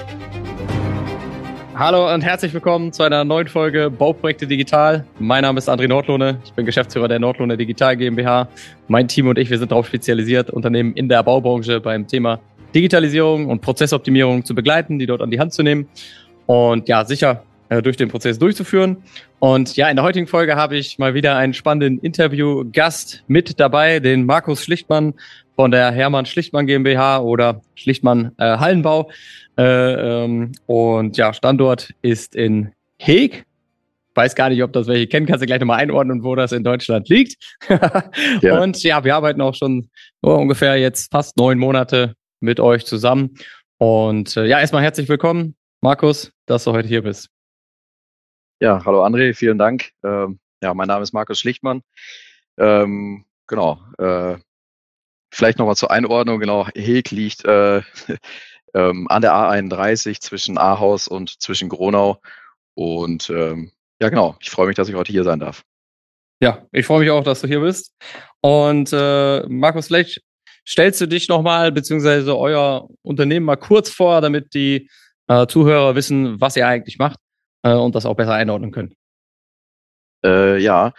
Hallo und herzlich willkommen zu einer neuen Folge Bauprojekte Digital. Mein Name ist André Nordlohne, ich bin Geschäftsführer der Nordlohne Digital GmbH. Mein Team und ich, wir sind darauf spezialisiert, Unternehmen in der Baubranche beim Thema Digitalisierung und Prozessoptimierung zu begleiten, die dort an die Hand zu nehmen und ja, sicher durch den Prozess durchzuführen. Und ja, in der heutigen Folge habe ich mal wieder einen spannenden Interviewgast mit dabei, den Markus Schlichtmann von der Hermann Schlichtmann GmbH oder Schlichtmann Hallenbau. Und ja, Standort ist in Heeg. Weiß gar nicht, ob das welche kennen. Kannst du gleich nochmal einordnen, wo das in Deutschland liegt. Ja. Und ja, wir arbeiten auch schon ungefähr jetzt fast 9 Monate mit euch zusammen. Und ja, erstmal herzlich willkommen, Markus, dass du heute hier bist. Ja, hallo André, vielen Dank. Ja, mein Name ist Markus Schlichtmann. Genau. Vielleicht nochmal zur Einordnung. Genau, Heeg liegt an der A31 zwischen Ahaus und zwischen Gronau. Und ja, genau, ich freue mich, dass ich heute hier sein darf. Ja, ich freue mich auch, dass du hier bist. Und Markus, vielleicht stellst du dich nochmal, beziehungsweise euer Unternehmen mal kurz vor, damit die Zuhörer wissen, was ihr eigentlich macht und das auch besser einordnen können. Ja,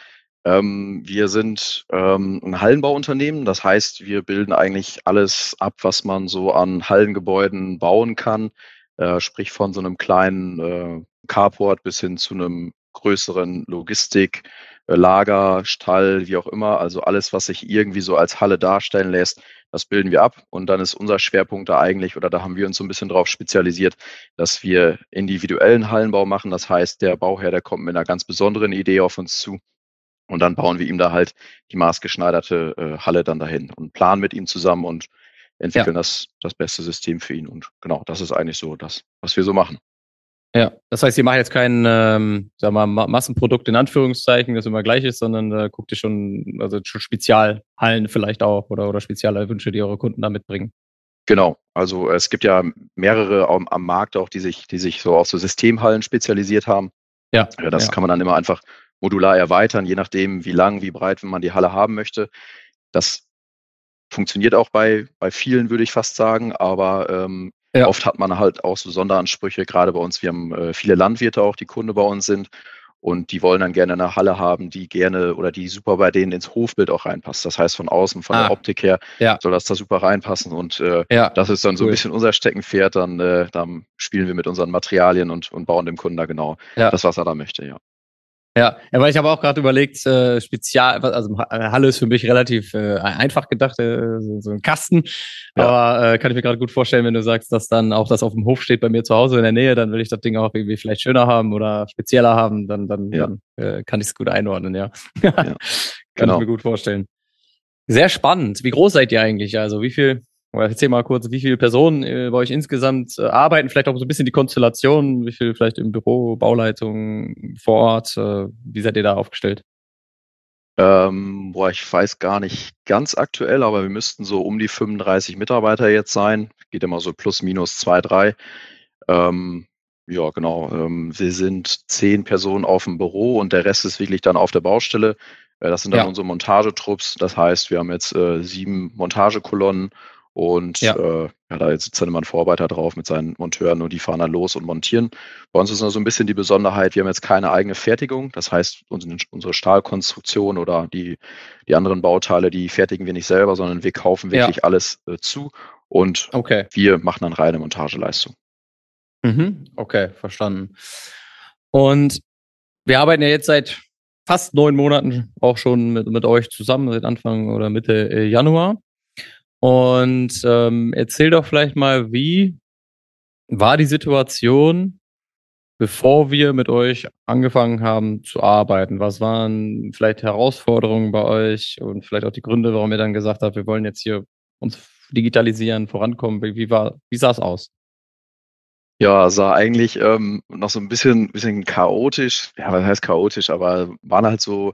wir sind ein Hallenbauunternehmen. Das heißt, wir bilden eigentlich alles ab, was man so an Hallengebäuden bauen kann. Sprich von so einem kleinen Carport bis hin zu einem größeren Logistik, Lager, Stall, wie auch immer. Also alles, was sich irgendwie so als Halle darstellen lässt, das bilden wir ab. Und dann ist unser Schwerpunkt da eigentlich, oder da haben wir uns so ein bisschen drauf spezialisiert, dass wir individuellen Hallenbau machen. Das heißt, der Bauherr, der kommt mit einer ganz besonderen Idee auf uns zu. Und dann bauen wir ihm da halt die maßgeschneiderte Halle dann dahin und planen mit ihm zusammen und entwickeln das beste System für ihn. Und genau, das ist eigentlich so das, was wir so machen. Ja, das heißt, ihr macht jetzt kein, sagen wir mal, Massenprodukt in Anführungszeichen, das immer gleich ist, sondern guckt ihr schon, also schon Spezialhallen vielleicht auch oder spezielle Wünsche, die eure Kunden da mitbringen. Genau, also es gibt ja mehrere am Markt auch, die sich so auf so Systemhallen spezialisiert haben. Ja. Das kann man dann immer einfach modular erweitern, je nachdem, wie lang, wie breit man die Halle haben möchte. Das funktioniert auch bei vielen, würde ich fast sagen, aber oft hat man halt auch so Sonderansprüche, gerade bei uns. Wir haben viele Landwirte auch, die Kunde bei uns sind und die wollen dann gerne eine Halle haben, die gerne oder die super bei denen ins Hofbild auch reinpasst. Das heißt, von außen, von der Optik her, soll das da super reinpassen und das ist dann so ein bisschen unser Steckenpferd. Dann spielen wir mit unseren Materialien und bauen dem Kunden da genau das, was er da möchte, ja. Ja, weil ich habe auch gerade überlegt, also Halle ist für mich relativ einfach gedacht, so ein Kasten. Ja. Aber kann ich mir gerade gut vorstellen, wenn du sagst, dass dann auch das auf dem Hof steht bei mir zu Hause in der Nähe, dann will ich das Ding auch irgendwie vielleicht schöner haben oder spezieller haben, dann kann ich es gut einordnen, ja. Kann ich mir gut vorstellen. Sehr spannend. Wie groß seid ihr eigentlich? Also erzähl mal kurz, wie viele Personen bei euch insgesamt arbeiten, vielleicht auch so ein bisschen die Konstellation, wie viel vielleicht im Büro, Bauleitung, vor Ort, wie seid ihr da aufgestellt? Ich weiß gar nicht ganz aktuell, aber wir müssten so um die 35 Mitarbeiter jetzt sein. Geht immer so plus, minus 2, 3. Ja, genau. Wir sind 10 Personen auf dem Büro und der Rest ist wirklich dann auf der Baustelle. Das sind dann unsere Montagetrupps. Das heißt, wir haben jetzt 7 Montagekolonnen und da sitzt dann immer ein Vorarbeiter drauf mit seinen Monteuren und die fahren dann los und montieren. Bei uns ist noch so ein bisschen die Besonderheit, wir haben jetzt keine eigene Fertigung. Das heißt, unsere Stahlkonstruktion oder die anderen Bauteile, die fertigen wir nicht selber, sondern wir kaufen wirklich alles zu und wir machen dann reine Montageleistung. Okay, verstanden. Und wir arbeiten ja jetzt seit fast 9 Monaten auch schon mit euch zusammen, seit Anfang oder Mitte Januar. Und erzähl doch vielleicht mal, wie war die Situation, bevor wir mit euch angefangen haben zu arbeiten? Was waren vielleicht Herausforderungen bei euch und vielleicht auch die Gründe, warum ihr dann gesagt habt, wir wollen jetzt hier uns digitalisieren, vorankommen? Wie sah es aus? Ja, sah eigentlich noch so ein bisschen chaotisch. Ja, was heißt chaotisch, aber waren halt so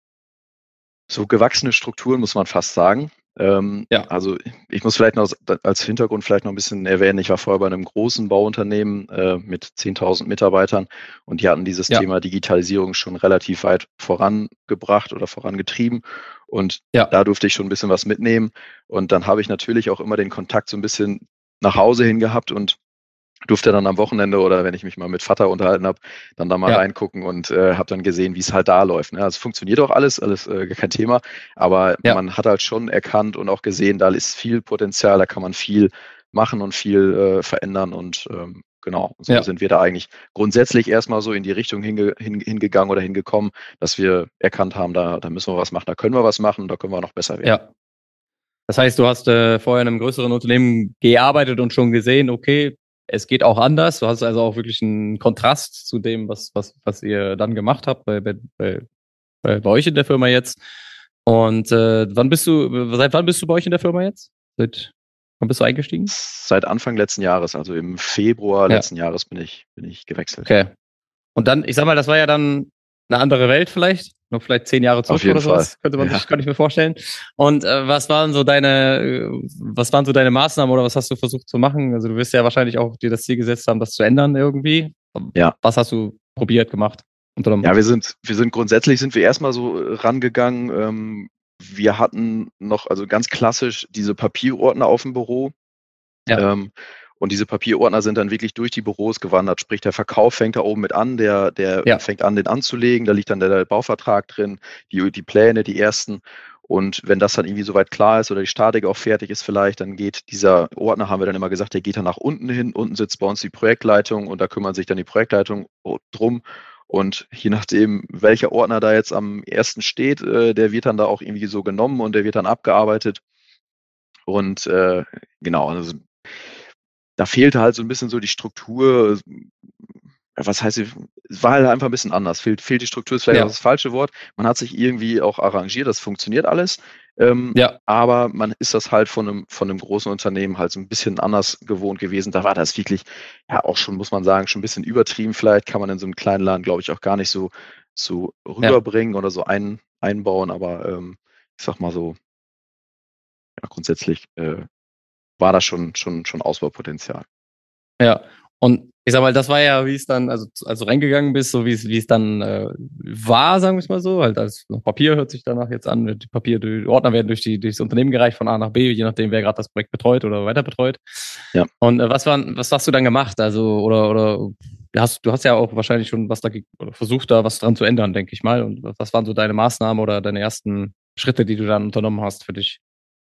gewachsene Strukturen, muss man fast sagen. Also ich muss vielleicht noch als Hintergrund vielleicht noch ein bisschen erwähnen, ich war vorher bei einem großen Bauunternehmen mit 10.000 Mitarbeitern und die hatten dieses Thema Digitalisierung schon relativ weit vorangebracht oder vorangetrieben und da durfte ich schon ein bisschen was mitnehmen und dann habe ich natürlich auch immer den Kontakt so ein bisschen nach Hause hin gehabt und durfte dann am Wochenende oder wenn ich mich mal mit Vater unterhalten habe, dann da mal Ja, reingucken und habe dann gesehen, wie es halt da läuft. Ne? Also funktioniert auch alles gar kein Thema, aber ja, man hat halt schon erkannt und auch gesehen, da ist viel Potenzial, da kann man viel machen und viel verändern und genau, so ja. sind wir da eigentlich grundsätzlich erstmal so in die Richtung hingegangen oder hingekommen, dass wir erkannt haben, da müssen wir was machen, da können wir was machen, da können wir noch besser werden. Ja. Das heißt, du hast vorher in einem größeren Unternehmen gearbeitet und schon gesehen, okay, es geht auch anders. Du hast also auch wirklich einen Kontrast zu dem, was ihr dann gemacht habt bei euch in der Firma jetzt. Und seit wann bist du bei euch in der Firma jetzt? Wann bist du eingestiegen? Seit Anfang letzten Jahres, also im Februar Ja, letzten Jahres bin ich gewechselt. okay. Und dann, ich sag mal, das war ja dann eine andere Welt vielleicht, noch vielleicht 10 Jahre Auf zurück jeden oder Fall. sowas, Ja. könnte ich mir vorstellen. Und was waren so deine Maßnahmen oder was hast du versucht zu machen? Also du wirst ja wahrscheinlich auch dir das Ziel gesetzt haben, das zu ändern irgendwie. Ja. Was hast du probiert, gemacht, Ja, unternommen? wir sind grundsätzlich sind wir erstmal so rangegangen. Wir hatten noch, also ganz klassisch diese Papierordner auf dem Büro. Ja, Und diese Papierordner sind dann wirklich durch die Büros gewandert. Sprich, der Verkauf fängt da oben mit an, der ja, fängt an, den anzulegen. Da liegt dann der Bauvertrag drin, die Pläne, die ersten. Und wenn das dann irgendwie soweit klar ist oder die Statik auch fertig ist vielleicht, dann geht dieser Ordner, haben wir dann immer gesagt, der geht dann nach unten hin. Unten sitzt bei uns die Projektleitung und da kümmern sich dann die Projektleitung drum. Und je nachdem, welcher Ordner da jetzt am ersten steht, der wird dann da auch irgendwie so genommen und der wird dann abgearbeitet. Und genau, also da fehlte halt so ein bisschen so die Struktur. Was heißt, es war halt einfach ein bisschen anders. Fehlt die Struktur, ist vielleicht auch ja, das falsche Wort. Man hat sich irgendwie auch arrangiert, das funktioniert alles. ja, Aber man ist das halt von einem großen Unternehmen halt so ein bisschen anders gewohnt gewesen. Da war das wirklich, ja, auch schon, muss man sagen, schon ein bisschen übertrieben. Vielleicht kann man in so einem kleinen Laden, glaube ich, auch gar nicht so ja. rüberbringen oder so einbauen. Aber ich sag mal so, ja, grundsätzlich war da schon Ausbaupotenzial. Ja, und ich sag mal, das war ja, wie es dann, also reingegangen bist, so wie es dann war, sagen wir es mal so, halt als Papier hört sich danach jetzt an, die Ordner werden durchs Unternehmen gereicht von A nach B, je nachdem, wer gerade das Projekt betreut oder weiter betreut. Ja. Und was hast du dann gemacht? Also, oder du hast ja auch wahrscheinlich schon oder versucht, da was dran zu ändern, denke ich mal. Und was waren so deine Maßnahmen oder deine ersten Schritte, die du dann unternommen hast für dich?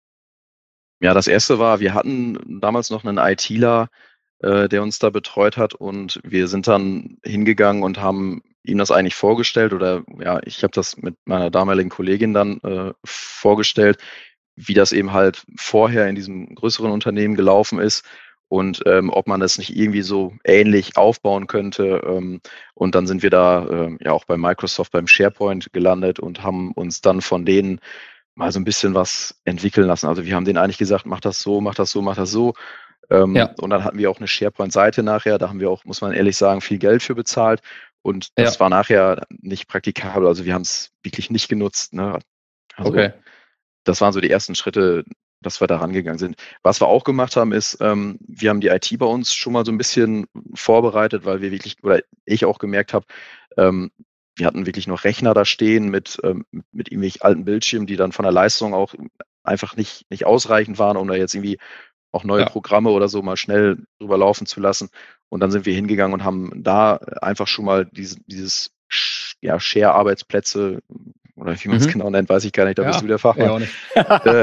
Ja, das erste war, wir hatten damals noch einen ITler, der uns da betreut hat und wir sind dann hingegangen und haben ihm das eigentlich vorgestellt oder ja, ich habe das mit meiner damaligen Kollegin dann vorgestellt, wie das eben halt vorher in diesem größeren Unternehmen gelaufen ist und ob man das nicht irgendwie so ähnlich aufbauen könnte. Und dann sind wir da ja auch bei Microsoft beim SharePoint gelandet und haben uns dann von denen mal so ein bisschen was entwickeln lassen. Also wir haben denen eigentlich gesagt, mach das so, mach das so, mach das so. Ja, Und dann hatten wir auch eine SharePoint-Seite nachher, da haben wir auch, muss man ehrlich sagen, viel Geld für bezahlt. Und das ja, war nachher nicht praktikabel. Also wir haben es wirklich nicht genutzt. Ne? Also okay. das waren so die ersten Schritte, dass wir da rangegangen sind. Was wir auch gemacht haben, ist, wir haben die IT bei uns schon mal so ein bisschen vorbereitet, weil wir wirklich, oder ich auch gemerkt habe, ähm, wir hatten wirklich noch Rechner da stehen mit irgendwelchen alten Bildschirmen, die dann von der Leistung auch einfach nicht ausreichend waren, um da jetzt irgendwie auch neue Ja. Programme oder so mal schnell drüber laufen zu lassen. Und dann sind wir hingegangen und haben da einfach schon mal dieses ja, Share-Arbeitsplätze oder wie man es Mhm. genau nennt, weiß ich gar nicht, da bist du Ja, der ja, Fachmann. auch nicht. Äh,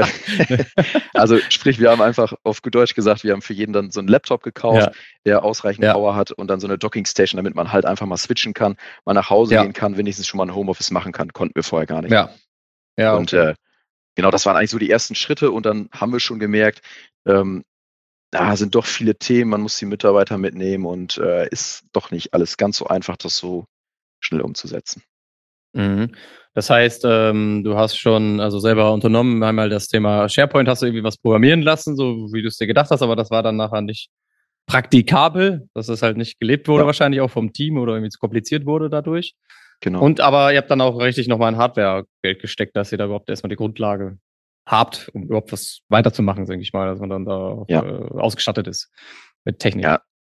also sprich, wir haben einfach auf gut Deutsch gesagt, wir haben für jeden dann so einen Laptop gekauft, Ja, der ausreichend ja, Power hat und dann so eine Dockingstation, damit man halt einfach mal switchen kann, mal nach Hause gehen ja, kann, wenigstens schon mal ein Homeoffice machen kann, konnten wir vorher gar nicht. ja, ja, Und okay. genau, das waren eigentlich so die ersten Schritte und dann haben wir schon gemerkt, ähm, da sind doch viele Themen, man muss die Mitarbeiter mitnehmen und ist doch nicht alles ganz so einfach, das so schnell umzusetzen. Mhm. Das heißt, du hast schon also selber unternommen, einmal das Thema SharePoint hast du irgendwie was programmieren lassen, so wie du es dir gedacht hast, aber das war dann nachher nicht praktikabel, dass es halt nicht gelebt wurde, Ja, wahrscheinlich auch vom Team oder irgendwie zu kompliziert wurde dadurch. genau. Und aber ihr habt dann auch richtig nochmal in Hardware-Geld gesteckt, dass ihr da überhaupt erstmal die Grundlage habt, um überhaupt was weiterzumachen, denke ich mal, dass man dann da auch, Ja, ausgestattet ist mit Technik. ja.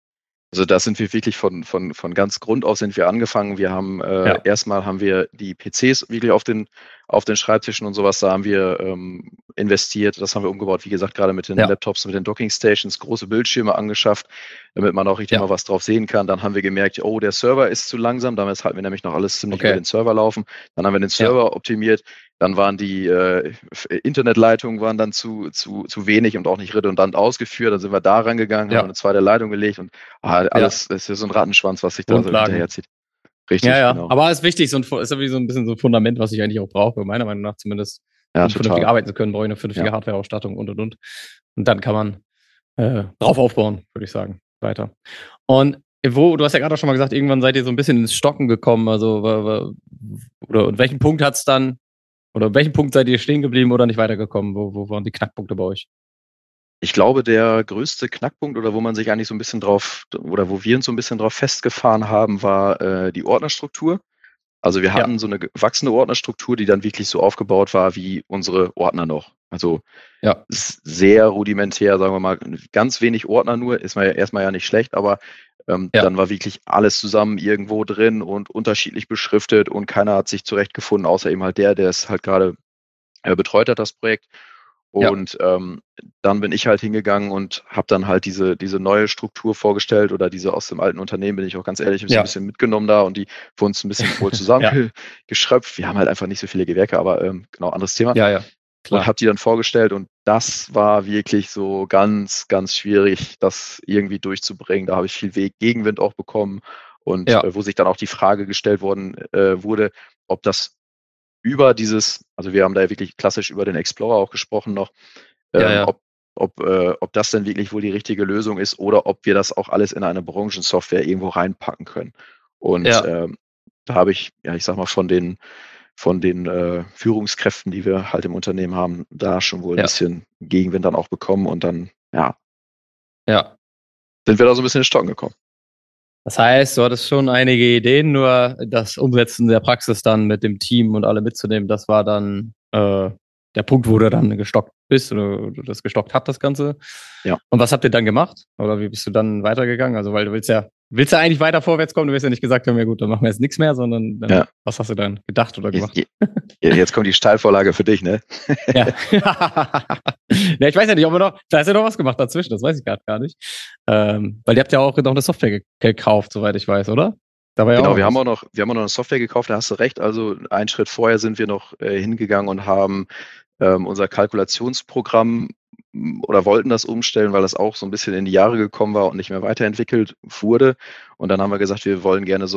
Also da sind wir wirklich von ganz Grund auf sind wir angefangen. Wir haben Ja, erstmal haben wir die PCs wirklich auf den Schreibtischen und sowas, da haben wir investiert. Das haben wir umgebaut, wie gesagt, gerade mit den ja, Laptops, mit den Docking Stations, große Bildschirme angeschafft, damit man auch richtig ja, mal was drauf sehen kann. Dann haben wir gemerkt, oh, der Server ist zu langsam. Damals hatten wir nämlich noch alles ziemlich über okay, den Server laufen. Dann haben wir den ja, Server optimiert. Dann waren die Internetleitungen waren dann zu wenig und auch nicht redundant ausgeführt. Dann sind wir da rangegangen, haben ja, eine zweite Leitung gelegt und ja, alles ist ja so ein Rattenschwanz, was sich da so Grundlagen. hinterherzieht. Ja, Richtig, ja. genau. Aber ist wichtig, ist ja wie so ein bisschen so ein Fundament, was ich eigentlich auch brauche, meiner Meinung nach zumindest. Ja, Um vernünftig total. arbeiten zu können, brauche ich eine Ja. vernünftige Hardware-Ausstattung und. Und dann kann man drauf aufbauen, würde ich sagen. Weiter. Und du hast ja gerade auch schon mal gesagt, irgendwann seid ihr so ein bisschen ins Stocken gekommen. Also, oder an welchem Punkt hat's dann, oder an welchem Punkt seid ihr stehen geblieben oder nicht weitergekommen? Wo waren die Knackpunkte bei euch? Ich glaube, der größte Knackpunkt oder wo man sich eigentlich so ein bisschen drauf oder wo wir uns so ein bisschen drauf festgefahren haben, war die Ordnerstruktur. Also wir Ja, hatten so eine gewachsene Ordnerstruktur, die dann wirklich so aufgebaut war wie unsere Ordner noch. Also ja, sehr rudimentär, sagen wir mal, ganz wenig Ordner nur, ist man ja erstmal ja nicht schlecht, aber ja, dann war wirklich alles zusammen irgendwo drin und unterschiedlich beschriftet und keiner hat sich zurechtgefunden, außer eben halt der es halt gerade betreut hat, das Projekt. ja, Und dann bin ich halt hingegangen und habe dann halt diese neue Struktur vorgestellt oder diese aus dem alten Unternehmen, bin ich auch ganz ehrlich, habe ich so ein ja, bisschen mitgenommen da und die für uns ein bisschen wohl ja, zusammengeschröpft. Wir haben halt einfach nicht so viele Gewerke, aber genau, anderes Thema. ja, ja, Und klar. habe die dann vorgestellt und das war wirklich so ganz, ganz schwierig, das irgendwie durchzubringen. Da habe ich viel Gegenwind auch bekommen und Ja, wo sich dann auch die Frage gestellt wurde, ob das also wir haben da ja wirklich klassisch über den Explorer auch gesprochen noch, ja, ähm, ja, ob, ob das denn wirklich wohl die richtige Lösung ist oder ob wir das auch alles in eine Branchensoftware irgendwo reinpacken können. Und ja, da habe ich, ja, ich sag mal, von den Führungskräften, die wir halt im Unternehmen haben, da schon wohl ein ja, bisschen Gegenwind dann auch bekommen und dann, ja, ja. sind wir da so ein bisschen in Stocken gekommen. Das heißt, du hattest schon einige Ideen, nur das Umsetzen der Praxis dann mit dem Team und alle mitzunehmen, das war dann der Punkt, wo du dann gestockt bist oder du das gestockt hat, das Ganze. Ja. Und was habt ihr dann gemacht? Oder wie bist du dann weitergegangen? Also, weil du willst ja eigentlich weiter vorwärts kommen, du willst ja nicht gesagt haben, ja gut, dann machen wir jetzt nichts mehr, sondern dann, Ja. was hast du dann gedacht oder Jetzt, gemacht? jetzt kommt die Steilvorlage für dich, ne? Ja. Ja, ich weiß ja nicht, ob wir noch, da hast du ja noch was gemacht dazwischen, das weiß ich gerade gar nicht. Weil ihr habt ja auch noch eine Software gekauft, soweit ich weiß, oder? Da war ja auch Genau, noch was. wir haben auch noch eine Software gekauft, da hast du recht. Also einen Schritt vorher sind wir noch hingegangen und haben unser Kalkulationsprogramm oder wollten das umstellen, weil das auch so ein bisschen in die Jahre gekommen war und nicht mehr weiterentwickelt wurde. Und dann haben wir gesagt, wir wollen gerne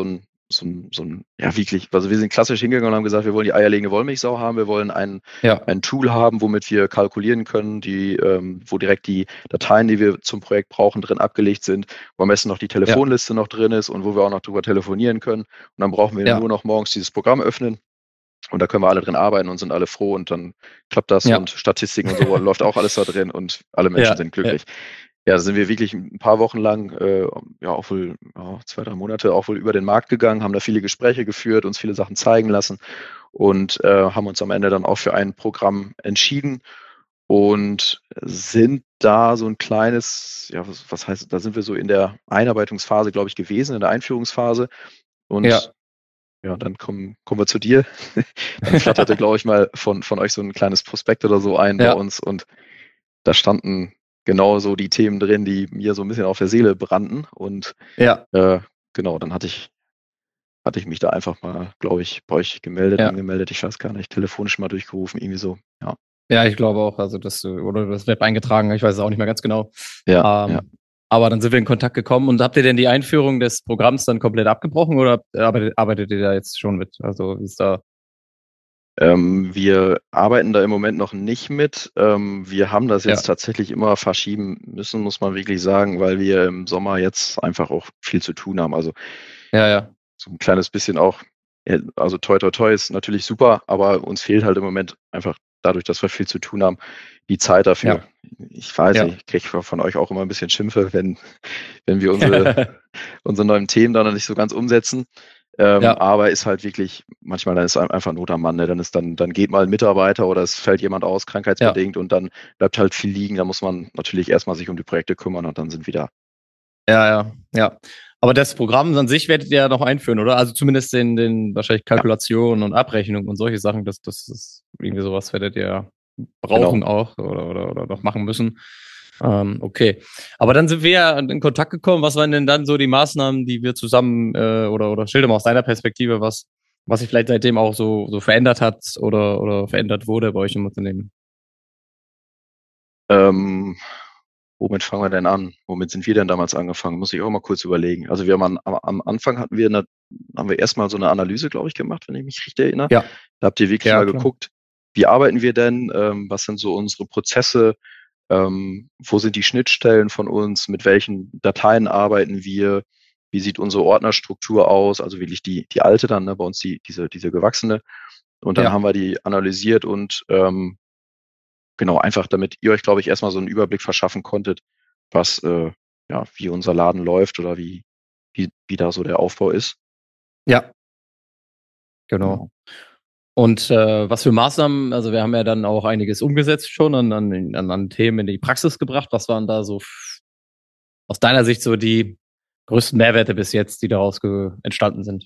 ja wirklich, also wir sind klassisch hingegangen und haben gesagt, wir wollen die eierlegende Wollmilchsau haben, wir wollen Ja, ein Tool haben, womit wir kalkulieren können, wo direkt die Dateien, die wir zum Projekt brauchen, drin abgelegt sind, wo am besten noch die ja, Telefonliste noch drin ist und wo wir auch noch drüber telefonieren können. Und dann brauchen wir ja, nur noch morgens dieses Programm öffnen und da können wir alle drin arbeiten und sind alle froh und dann klappt das und ja, Statistiken und so läuft auch alles da drin und alle Menschen ja, sind ja, glücklich. Ja, da sind wir wirklich ein paar Wochen lang, ja, auch wohl 2, 3 Monate auch wohl über den Markt gegangen, haben da viele Gespräche geführt, uns viele Sachen zeigen lassen und haben uns am Ende dann auch für ein Programm entschieden und sind da so ein kleines, ja, was heißt, da sind wir so in der Einarbeitungsphase, glaube ich, gewesen, in der Einführungsphase. Und ja, ja, dann kommen wir zu dir. Dann flatterte, glaube ich, mal von euch so ein kleines Prospekt oder so ein bei ja, uns und da standen genau so die Themen drin, die mir so ein bisschen auf der Seele brannten. Und ja, genau, dann hatte ich mich da einfach mal, glaube ich, bei euch gemeldet, ja. angemeldet, ich weiß gar nicht, telefonisch mal durchgerufen, irgendwie so. Ja, Ja, ich glaube auch, also oder das Web eingetragen, ich weiß es auch nicht mehr ganz genau. ja, ja. Ähm, aber dann sind wir in Kontakt gekommen und habt ihr denn die Einführung des Programms dann komplett abgebrochen oder arbeitet ihr da jetzt schon mit? Also wie ist da? Wir arbeiten da im Moment noch nicht mit. Wir haben das Ja, jetzt tatsächlich immer verschieben müssen, muss man wirklich sagen, weil wir im Sommer jetzt einfach auch viel zu tun haben. Also ja, ja, so ein kleines bisschen auch, also toi toi toi ist natürlich super, aber uns fehlt halt im Moment einfach dadurch, dass wir viel zu tun haben, die Zeit dafür. ja, Ich weiß ja. nicht, ich kriege von euch auch immer ein bisschen Schimpfe, wenn wir unsere neuen Themen dann noch nicht so ganz umsetzen. Ja, Aber ist halt wirklich, manchmal dann ist einfach Not am Mann, ne? Dann geht mal ein Mitarbeiter oder es fällt jemand aus, ja, krankheitsbedingt und dann bleibt halt viel liegen. Da muss man natürlich erstmal sich um die Projekte kümmern und dann sind wieder Ja. Aber das Programm an sich werdet ihr ja noch einführen, oder? Also zumindest den wahrscheinlich Ja, Kalkulationen und Abrechnungen und solche Sachen, das ist irgendwie sowas werdet ihr genau. brauchen auch oder noch machen müssen. Okay. Aber dann sind wir ja in Kontakt gekommen. Was waren denn dann so die Maßnahmen, die wir zusammen oder schilder mal aus deiner Perspektive, was sich vielleicht seitdem auch so verändert hat oder verändert wurde bei euch im Unternehmen? Ähm, Womit fangen wir denn an? Womit sind wir denn damals angefangen? Muss ich auch mal kurz überlegen. Also wir haben am Anfang haben wir erstmal so eine Analyse, glaube ich, gemacht, wenn ich mich richtig erinnere. Ja, Da habt ihr wirklich ja, mal klar. geguckt, wie arbeiten wir denn? Was sind so unsere Prozesse? Wo sind die Schnittstellen von uns? Mit welchen Dateien arbeiten wir? Wie sieht unsere Ordnerstruktur aus? Also wirklich die alte dann, ne, bei uns diese gewachsene. Und dann haben Ja. wir die analysiert und genau, einfach damit ihr euch, glaube ich, erstmal so einen Überblick verschaffen konntet, was, ja, wie unser Laden läuft oder wie da so der Aufbau ist. Ja, genau. Genau. Und was für Maßnahmen, also wir haben ja dann auch einiges umgesetzt schon an Themen in die Praxis gebracht. Was waren da so aus deiner Sicht so die größten Mehrwerte bis jetzt, die daraus entstanden sind?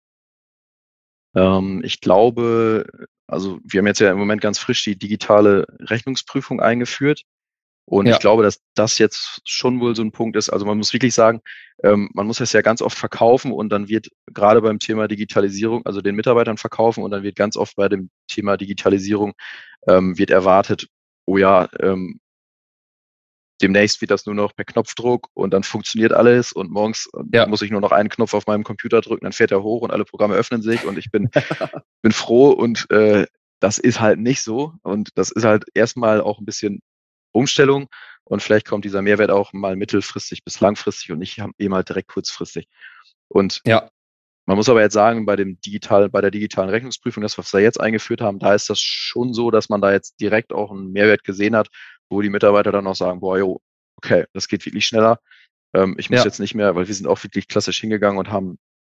Ich glaube, also wir haben jetzt ja im Moment ganz frisch die digitale Rechnungsprüfung eingeführt. Und ich Ja, glaube, dass das jetzt schon wohl so ein Punkt ist. Also man muss wirklich sagen, man muss das ja ganz oft verkaufen und dann wird gerade beim Thema Digitalisierung, also den Mitarbeitern verkaufen und dann wird ganz oft bei dem Thema Digitalisierung wird erwartet, oh ja, demnächst wird das nur noch per Knopfdruck und dann funktioniert alles und morgens ja, muss ich nur noch einen Knopf auf meinem Computer drücken, dann fährt er hoch und alle Programme öffnen sich und ich bin froh und das ist halt nicht so und das ist halt erstmal auch ein bisschen Umstellung und vielleicht kommt dieser Mehrwert auch mal mittelfristig bis langfristig und nicht eben halt direkt kurzfristig. Und ja, man muss aber jetzt sagen, bei der digitalen Rechnungsprüfung, das, was wir jetzt eingeführt haben, da ist das schon so, dass man da jetzt direkt auch einen Mehrwert gesehen hat, wo die Mitarbeiter dann auch sagen, boah, jo, okay, das geht wirklich schneller. Ich muss ja, jetzt nicht mehr, weil wir sind auch wirklich klassisch hingegangen und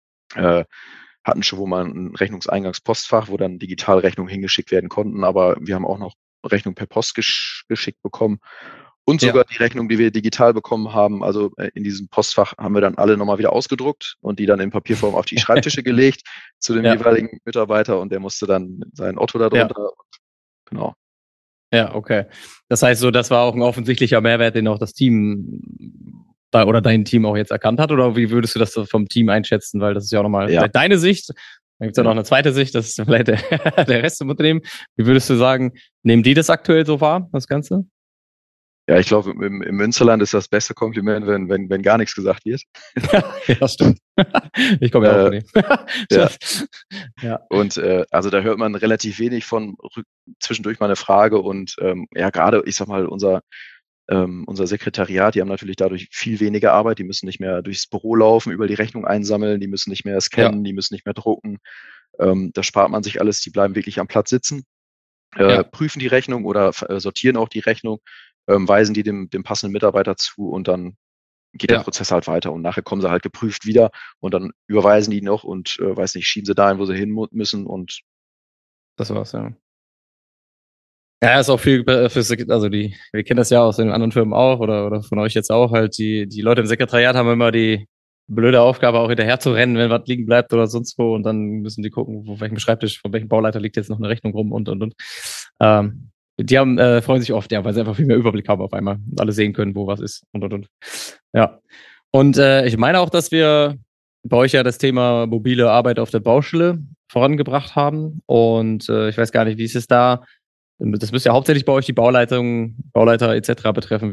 hatten schon wo mal ein Rechnungseingangspostfach, wo dann digital Rechnungen hingeschickt werden konnten, aber wir haben auch noch Rechnung per Post geschickt bekommen und sogar ja. die Rechnung, die wir digital bekommen haben, also in diesem Postfach haben wir dann alle nochmal wieder ausgedruckt und die dann in Papierform auf die Schreibtische gelegt zu dem Ja, jeweiligen Mitarbeiter und der musste dann sein Otto ja, darunter. Genau. ja, okay. Das heißt so, das war auch ein offensichtlicher Mehrwert, den auch das Team da oder dein Team auch jetzt erkannt hat, oder wie würdest du das so vom Team einschätzen? Weil das ist ja auch nochmal Ja, vielleicht deine Sicht. Dann gibt's ja noch ja. eine zweite Sicht, das ist vielleicht der Rest im Unternehmen. Wie würdest du sagen, nehmen die das aktuell so wahr, das Ganze? Ja, ich glaube, im Münsterland ist das beste Kompliment, wenn gar nichts gesagt wird. Ja, stimmt. Ich komme ja auch Äh, von dem. ja, Ja, und also da hört man relativ wenig von, zwischendurch mal eine Frage und ja, gerade, ich sag mal, unser Sekretariat, die haben natürlich dadurch viel weniger Arbeit, die müssen nicht mehr durchs Büro laufen, über die Rechnung einsammeln, die müssen nicht mehr ja, scannen, die müssen nicht mehr drucken. Das spart man sich alles, die bleiben wirklich am Platz sitzen, ja, prüfen die Rechnung oder sortieren auch die Rechnung, weisen die dem passenden Mitarbeiter zu und dann geht der ja, Prozess halt weiter und nachher kommen sie halt geprüft wieder und dann überweisen die noch und weiß nicht, schieben sie dahin, wo sie hin müssen und das war's, ja. Ja, ist auch viel also wir kennen das ja aus den anderen Firmen auch oder von euch jetzt auch, halt die Leute im Sekretariat haben immer die blöde Aufgabe, auch hinterher zu rennen, wenn was liegen bleibt oder sonst wo und dann müssen die gucken, wo welchem Schreibtisch, von welchem Bauleiter liegt jetzt noch eine Rechnung rum und. Die haben, freuen sich oft, ja, weil sie einfach viel mehr Überblick haben auf einmal und alle sehen können, wo was ist und. Ja. Und ich meine auch, dass wir bei euch ja das Thema mobile Arbeit auf der Baustelle vorangebracht haben und ich weiß gar nicht, wie ist es da? Das müsste ja hauptsächlich bei euch die Bauleitung, Bauleiter etc. betreffen.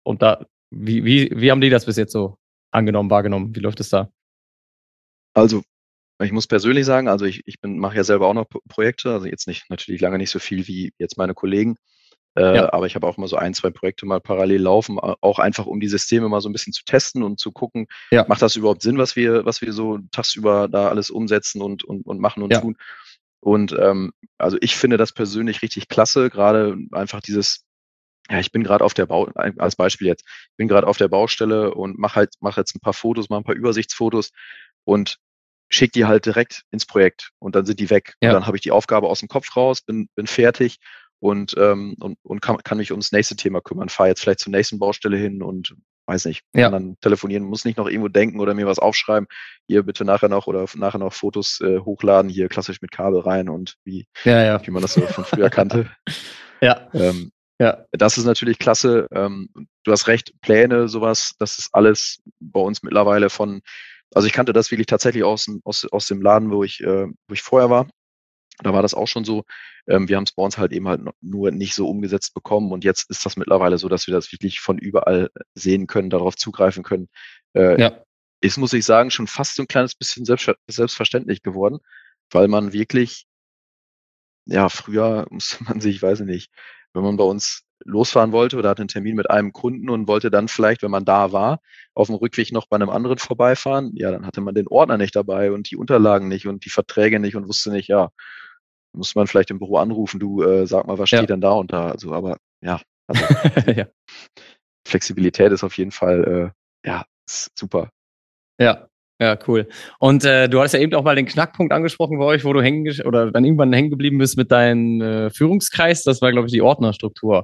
Wie haben die das bis jetzt so angenommen, wahrgenommen? Wie läuft es da? also ich muss persönlich sagen, also mache ja selber auch noch Projekte, also jetzt nicht, natürlich lange nicht so viel wie jetzt meine Kollegen, Ja, aber ich habe auch mal so ein, zwei Projekte mal parallel laufen, auch einfach um die Systeme mal so ein bisschen zu testen und zu gucken, ja, macht das überhaupt Sinn, was wir so tagsüber da alles umsetzen und machen und ja, tun. Und also ich finde das persönlich richtig klasse, gerade einfach ja, ich bin gerade auf der als Beispiel jetzt, ich bin gerade auf der Baustelle und mache jetzt ein paar Fotos, mache ein paar Übersichtsfotos und schicke die halt direkt ins Projekt und dann sind die weg. Und ja, dann habe ich die Aufgabe aus dem Kopf raus, bin fertig und kann mich ums nächste Thema kümmern. Fahre jetzt vielleicht zur nächsten Baustelle hin und weiß nicht, Ja. kann dann telefonieren, muss nicht noch irgendwo denken oder mir was aufschreiben. Hier bitte nachher noch Fotos hochladen, hier klassisch mit Kabel rein und wie Ja. man das so von früher kannte. Ja. Ja. Das ist natürlich klasse. Du hast recht, Pläne, sowas, das ist alles bei uns mittlerweile also ich kannte das wirklich tatsächlich aus dem Laden, wo ich vorher war. Da war das auch schon so. Wir haben es bei uns halt eben halt nur nicht so umgesetzt bekommen. Und jetzt ist das mittlerweile so, dass wir das wirklich von überall sehen können, darauf zugreifen können. Ja. Ist, muss ich sagen, schon fast so ein kleines bisschen selbstverständlich geworden, weil man wirklich, ja, früher musste man sich, weiß ich nicht, wenn man bei uns losfahren wollte oder hatte einen Termin mit einem Kunden und wollte dann vielleicht, wenn man da war, auf dem Rückweg noch bei einem anderen vorbeifahren, ja, dann hatte man den Ordner nicht dabei und die Unterlagen nicht und die Verträge nicht und wusste nicht, ja, muss man vielleicht im Büro anrufen, du, sag mal, was steht denn da und da? Also, aber ja, also Ja. Flexibilität ist auf jeden Fall, ja, ist super. Ja. Ja, cool. Und du hattest ja eben auch mal den Knackpunkt angesprochen bei euch, wo du oder dann irgendwann hängen geblieben bist mit deinem Führungskreis. Das war, glaube ich, die Ordnerstruktur.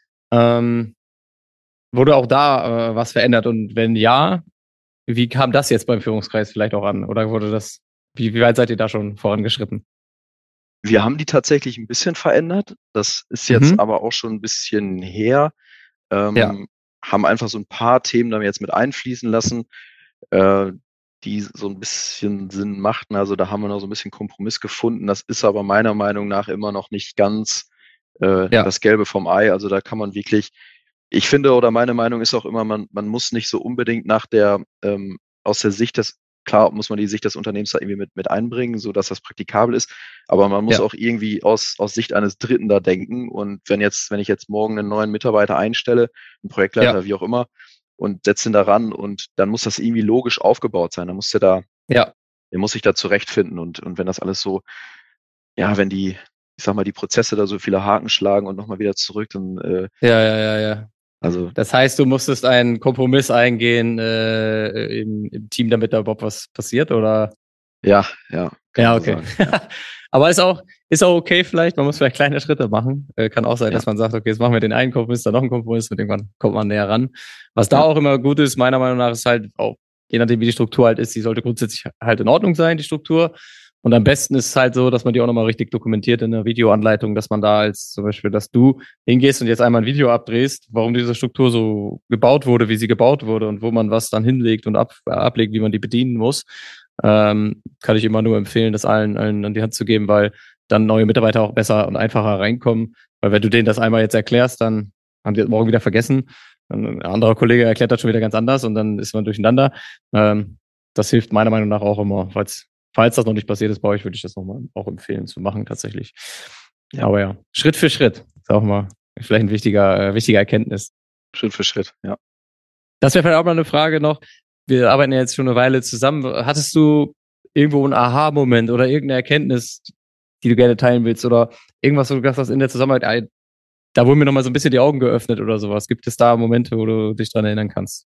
Wurde auch da was verändert? Und wenn ja, wie kam das jetzt beim Führungskreis vielleicht auch an? Oder wie weit seid ihr da schon vorangeschritten? Wir haben die tatsächlich ein bisschen verändert. Das ist jetzt aber auch schon ein bisschen her. Ja. Haben einfach so ein paar Themen dann jetzt mit einfließen lassen, die so ein bisschen Sinn machten. Also, da haben wir noch so ein bisschen Kompromiss gefunden. Das ist aber meiner Meinung nach immer noch nicht ganz, Ja. das Gelbe vom Ei. Also, da kann man wirklich, ich finde, oder meine Meinung ist auch immer, man muss nicht so unbedingt aus der Sicht klar muss man die Sicht des Unternehmens da irgendwie mit einbringen, so dass das praktikabel ist. Aber man muss Ja. auch irgendwie aus Sicht eines Dritten da denken. Und wenn ich jetzt morgen einen neuen Mitarbeiter einstelle, einen Projektleiter, Ja. wie auch immer, und setze ihn da ran und dann muss das irgendwie logisch aufgebaut sein. Dann muss der muss sich da zurechtfinden. Und wenn das alles so, ja, wenn ich sag mal, die Prozesse da so viele Haken schlagen und nochmal wieder zurück, dann, Ja. also, Das heißt, du musstest einen Kompromiss eingehen im Team, damit da überhaupt was passiert, oder? ja, kann man Ja, so okay. sagen. Ja. Aber ist auch okay vielleicht. Man muss vielleicht kleine Schritte machen. Kann auch sein, Ja. dass man sagt, okay, jetzt machen wir den einen Kompromiss, dann noch einen Kompromiss und irgendwann kommt man näher ran. Was da Ja. auch immer gut ist, meiner Meinung nach, ist halt auch, je nachdem wie die Struktur halt ist, die sollte grundsätzlich halt in Ordnung sein, die Struktur. Und am besten ist es halt so, dass man die auch nochmal richtig dokumentiert in der Videoanleitung, dass man da als zum Beispiel, dass du hingehst und jetzt einmal ein Video abdrehst, warum diese Struktur so gebaut wurde, wie sie gebaut wurde und wo man was dann hinlegt und ablegt, wie man die bedienen muss. Kann ich immer nur empfehlen, das allen an die Hand zu geben, weil dann neue Mitarbeiter auch besser und einfacher reinkommen. Weil wenn du denen das einmal jetzt erklärst, dann haben die das morgen wieder vergessen. Ein anderer Kollege erklärt das schon wieder ganz anders und dann ist man durcheinander. Das hilft meiner Meinung nach auch immer. Falls das noch nicht passiert ist bei euch, würde ich das nochmal auch empfehlen zu machen, tatsächlich. Ja. Aber ja, Schritt für Schritt. Ist auch mal vielleicht ein wichtige Erkenntnis. Schritt für Schritt, ja. Das wäre vielleicht auch mal eine Frage noch. Wir arbeiten ja jetzt schon eine Weile zusammen. Hattest du irgendwo einen Aha-Moment oder irgendeine Erkenntnis, die du gerne teilen willst oder irgendwas, wo du gesagt hast in der Zusammenarbeit, da wurden mir nochmal so ein bisschen die Augen geöffnet oder sowas? Gibt es da Momente, wo du dich dran erinnern kannst?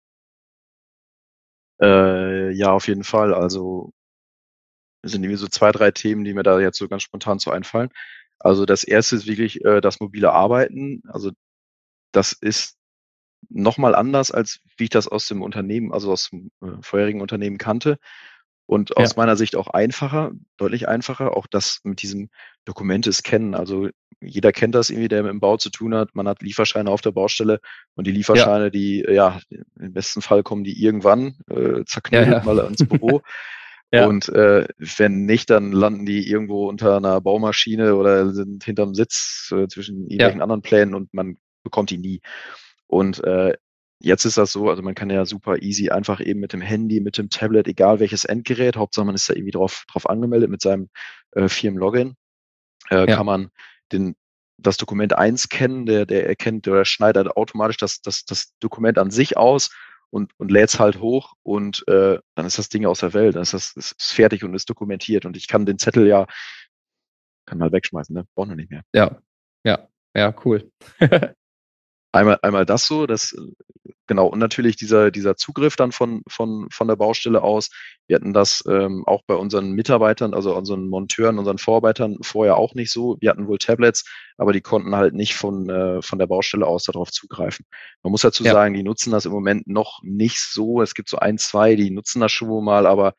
Ja, auf jeden Fall. Also, es sind irgendwie so 2, 3 Themen, die mir da jetzt so ganz spontan so einfallen. Also, das erste ist wirklich, das mobile Arbeiten. Also, das ist noch mal anders, als wie ich das aus dem Unternehmen, also aus dem, vorherigen Unternehmen kannte und Ja. aus meiner Sicht auch einfacher, deutlich einfacher, auch das mit diesem Dokumente scannen. Also, jeder kennt das irgendwie, der mit dem Bau zu tun hat. Man hat Lieferscheine auf der Baustelle und die Lieferscheine, die, ja, im besten Fall kommen die irgendwann, zerknüllt mal ins Büro. Ja. Und, wenn nicht, dann landen die irgendwo unter einer Baumaschine oder sind hinterm Sitz, zwischen irgendwelchen anderen Plänen und man bekommt die nie. Und, jetzt ist das so, also man kann ja super easy einfach eben mit dem Handy, mit dem Tablet, egal welches Endgerät, Hauptsache man ist da irgendwie drauf angemeldet mit seinem, Firmen-Login, kann man das Dokument einscannen, der erkennt oder schneidet automatisch das Dokument an sich aus und lädt's halt hoch und, dann ist das Ding aus der Welt. Dann ist fertig und ist dokumentiert und ich kann den Zettel kann mal wegschmeißen, ne? Braucht man nicht mehr. Ja, cool. Einmal das so, genau, und natürlich dieser Zugriff dann von der Baustelle aus. Wir hatten das auch bei unseren Mitarbeitern, also unseren Monteuren, unseren Vorarbeitern vorher auch nicht so. Wir hatten wohl Tablets, aber die konnten halt nicht von der Baustelle aus darauf zugreifen. Man muss dazu sagen, die nutzen das im Moment noch nicht so. Es gibt so 1, 2, die nutzen das schon wohl mal, aber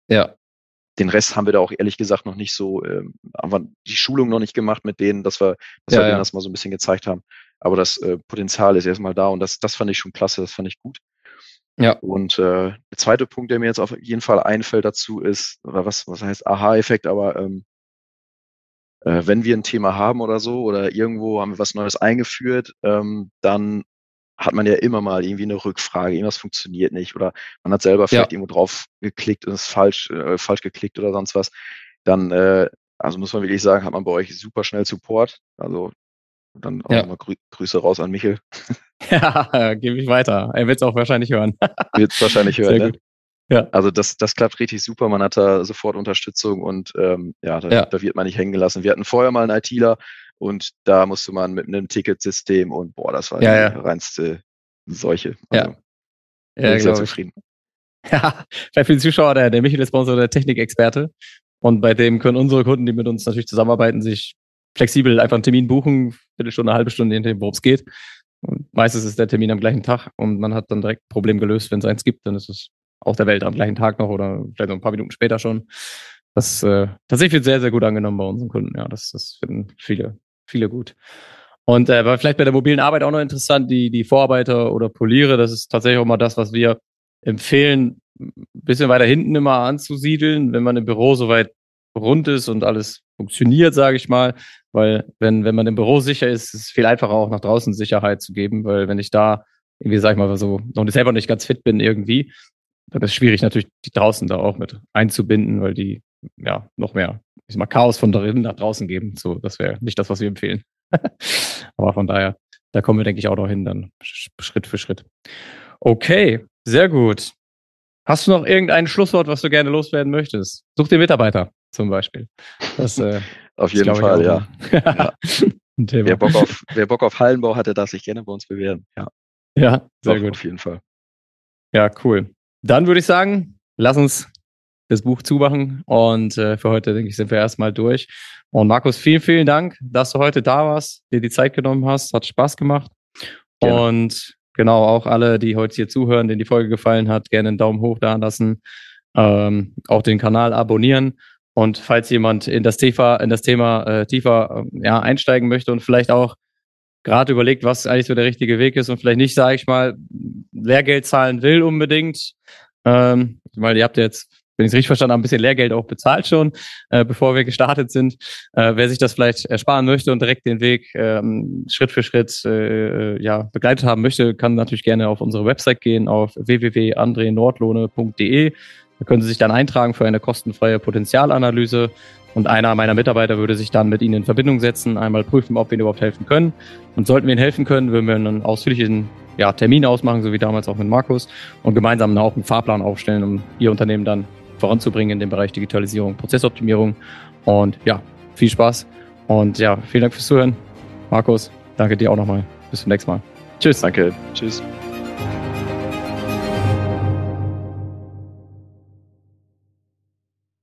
den Rest haben wir da auch ehrlich gesagt noch nicht so, haben wir die Schulung noch nicht gemacht mit denen, dass wir denen das mal so ein bisschen gezeigt haben. Aber das Potenzial ist erstmal da und das fand ich schon klasse, das fand ich gut. Ja. Und der zweite Punkt, der mir jetzt auf jeden Fall einfällt dazu ist, oder was heißt Aha-Effekt, aber wenn wir ein Thema haben oder so oder irgendwo haben wir was Neues eingeführt, dann hat man ja immer mal irgendwie eine Rückfrage, irgendwas funktioniert nicht oder man hat selber vielleicht irgendwo drauf geklickt und ist falsch geklickt oder sonst was. Dann, also muss man wirklich sagen, hat man bei euch super schnell Support. Also dann auch nochmal Grüße raus an Michel. Ja, gebe ich weiter. Er wird es auch wahrscheinlich hören. Wird es wahrscheinlich hören, ne? Ja. Also das klappt richtig super. Man hat da sofort Unterstützung und da wird man nicht hängen gelassen. Wir hatten vorher mal einen ITler und da musste man mit einem Ticketsystem und das war die reinste Seuche. Also, bin ich sehr zufrieden. Ja, vielleicht für die Zuschauer, der Michel ist bei uns der Technikexperte und bei dem können unsere Kunden, die mit uns natürlich zusammenarbeiten, sich flexibel einfach einen Termin buchen, Viertelstunde, eine halbe Stunde, je nachdem, worum es geht. Und meistens ist der Termin am gleichen Tag und man hat dann direkt ein Problem gelöst. Wenn es eins gibt, dann ist es auf der Welt am gleichen Tag noch oder vielleicht noch ein paar Minuten später schon. Das tatsächlich wird sehr, sehr gut angenommen bei unseren Kunden. Ja, das finden viele gut. Und vielleicht bei der mobilen Arbeit auch noch interessant, die Vorarbeiter oder Poliere, das ist tatsächlich auch mal das, was wir empfehlen, ein bisschen weiter hinten immer anzusiedeln, wenn man im Büro soweit rund ist und alles funktioniert, sage ich mal, weil wenn man im Büro sicher ist, ist es viel einfacher auch nach draußen Sicherheit zu geben, weil wenn ich da irgendwie, sag ich mal, so noch selber nicht ganz fit bin irgendwie, dann ist es schwierig natürlich, die draußen da auch mit einzubinden, weil die noch mehr, ich sag mal, Chaos von drinnen nach draußen geben. So, das wäre nicht das, was wir empfehlen. Aber von daher, da kommen wir, denke ich, auch noch hin, dann Schritt für Schritt. Okay, sehr gut. Hast du noch irgendein Schlusswort, was du gerne loswerden möchtest? Such dir Mitarbeiter zum Beispiel. Das, auf jeden Fall, ja. Wer Bock auf Hallenbau hatte, darf sich gerne bei uns bewerben. Ja, sehr gut. Auf jeden Fall. Ja, cool. Dann würde ich sagen, lass uns das Buch zumachen und für heute, denke ich, sind wir erstmal durch. Und Markus, vielen, vielen Dank, dass du heute da warst, dir die Zeit genommen hast. Hat Spaß gemacht. Gerne. Und genau, auch alle, die heute hier zuhören, denen die Folge gefallen hat, gerne einen Daumen hoch da lassen, auch den Kanal abonnieren. Und falls jemand in das Thema tiefer einsteigen möchte und vielleicht auch gerade überlegt, was eigentlich so der richtige Weg ist und vielleicht nicht, sage ich mal, Lehrgeld zahlen will unbedingt, weil ihr habt jetzt, wenn ich es richtig verstanden habe, ein bisschen Lehrgeld auch bezahlt schon, bevor wir gestartet sind. Wer sich das vielleicht ersparen möchte und direkt den Weg Schritt für Schritt begleitet haben möchte, kann natürlich gerne auf unsere Website gehen, auf www.andrenordlohne.de. Da können Sie sich dann eintragen für eine kostenfreie Potenzialanalyse und einer meiner Mitarbeiter würde sich dann mit Ihnen in Verbindung setzen, einmal prüfen, ob wir Ihnen überhaupt helfen können. Und sollten wir Ihnen helfen können, würden wir einen ausführlichen Termin ausmachen, so wie damals auch mit Markus, und gemeinsam auch einen Fahrplan aufstellen, um Ihr Unternehmen dann voranzubringen in dem Bereich Digitalisierung, Prozessoptimierung. Und viel Spaß und vielen Dank fürs Zuhören. Markus, danke dir auch nochmal. Bis zum nächsten Mal. Tschüss. Danke. Tschüss.